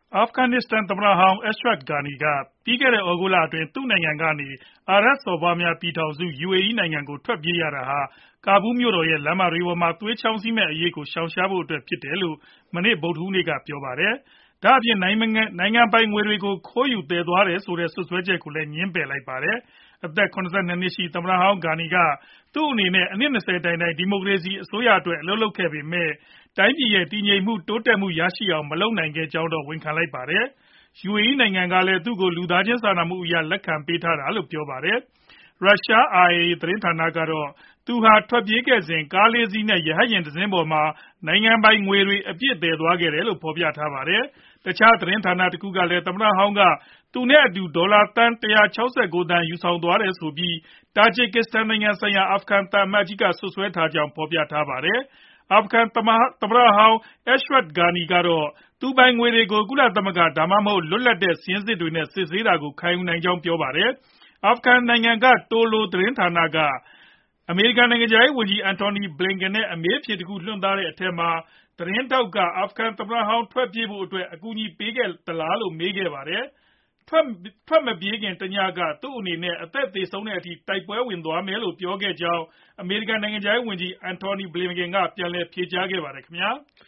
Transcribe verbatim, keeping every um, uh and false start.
အာဖဂန်နစ္စတန်သမ္မတဟောင်း Ashraf Ghani က ပြီးခဲ့တဲ့ သြဂုတ်လအတွင်း သူ့နိုင်ငံကနေ အာရပ်စော်ဘွားများပြည်ထောင်စု ယူအေအီး နိုင်ငံကို ထွက်ပြေးရတာဟာ ကာဘူးမြို့တော်ရဲ့ လမ်းမတွေပေါ်မှာ သွေးချောင်းစီမယ့်အရေးကို ရှောင်ရှားဖို့အတွက် ဖြစ်တယ်လို့ မနေ့ ဗုဒ္ဓဟူးနေ့က ပြောပါတယ်။ ဒါအပြင် နိုင်ငံပိုင်ငွေတွေကို ခိုးယူသယ်ဆောင်သွားတယ်ဆိုတဲ့ စွပ်စွဲချက်ကိုလည်း ငြင်းပယ်လိုက်ပါတယ်။ အသက် ၇၂ နှစ်ရှိ သမ္မတဟောင်း Ghani က သူအနေနဲ့ အနှစ် ၂ဝ တိုင်တိုင် ဒီမိုကရေစီအစိုးရအတွက် အလုပ်လုပ်ခဲ့ပေမဲ့ တိုင်းပြည်ရဲ့ တည်ငြိမ်မှု တိုးတက်မှုရရှိအောင် မလုပ်နိုင်ခဲ့ကြောင်းတော့ ဝန်ခံလိုက်ပါတယ်။ ယူအေအီး နိုင်ငံကလည်း သူ့ကို လူသားချင်းစာနာမှုအရ လက်ခံပေးထားတာလို့ ပြောပါတယ်။ ရုရှား အာအယ်အေ သတင်းဌာနကတော့ သူဟာ ထွက်ပြေးခဲ့စဉ် ကားလေးစီး နဲ့ ရဟတ်ယာဉ်တစင်းပေါ်မှာ နိုင်ငံပိုင်ငွေတွေ အပြည့်သယ်ဆောင်သွားခဲ့တယ်လို့ ဖော်ပြထားပါတယ်။ တခြားသတင်းဌာနတခုကလည်း သမ္မတဟောင်းက သူနဲ့အတူ ဒေါ်လာသန်း ၁၆၉ သန်း ယူဆောင်သွားတယ်ဆိုပြီး တာဂျစ်ကစ္စတန်နိုင်ငံဆိုင်ရာ အာဖဂန်သံအမတ်ကြီးက စွပ်စွဲထားကြောင်း ဖော်ပြထားပါတယ်။ အာဖဂန်သမ္မတဟောင်း Ashraf Ghani ကတော့ သူပိုင်ငွေတွေကို ကုလသမဂ္ဂ ဒါမှမဟုတ် လွတ်လပ်တဲ့ စာရင်းစစ်တွေနဲ့ စစ်ဆေးတာကို ခံယူနိုင်ကြောင်း ပြောပါတယ်။ အာဖဂန်နိုင်ငံက Tolo သတင်းဌာနက အမေရိကန်နိုင်ငံခြားရေးဝန်ကြီး Antony Blinken နဲ့ အမေးအဖြေတခု လွှင့်ထားတဲ့အထဲမှာ သတင်းထောက်က အာဖဂန်သမ္မတဟောင်း ထွက်ပြေးဖို့အတွက် အကူအညီပေးခဲ့သလားလို့ မေးခဲ့ပါတယ်။ ထွက်မပြေးခင် တညက သူအနေနဲ့ အသက်သေဆုံးတဲ့အထိ တိုက်ပွဲဝင်သွားမယ်လို့ ပြောခဲ့ကြောင်း အမေရိကန်နိုင်ငံခြားရေးဝန်ကြီး Antony Blinken က ပြန်လည်ဖြေကြားခဲ့ပါတယ်ခင်ဗျာ။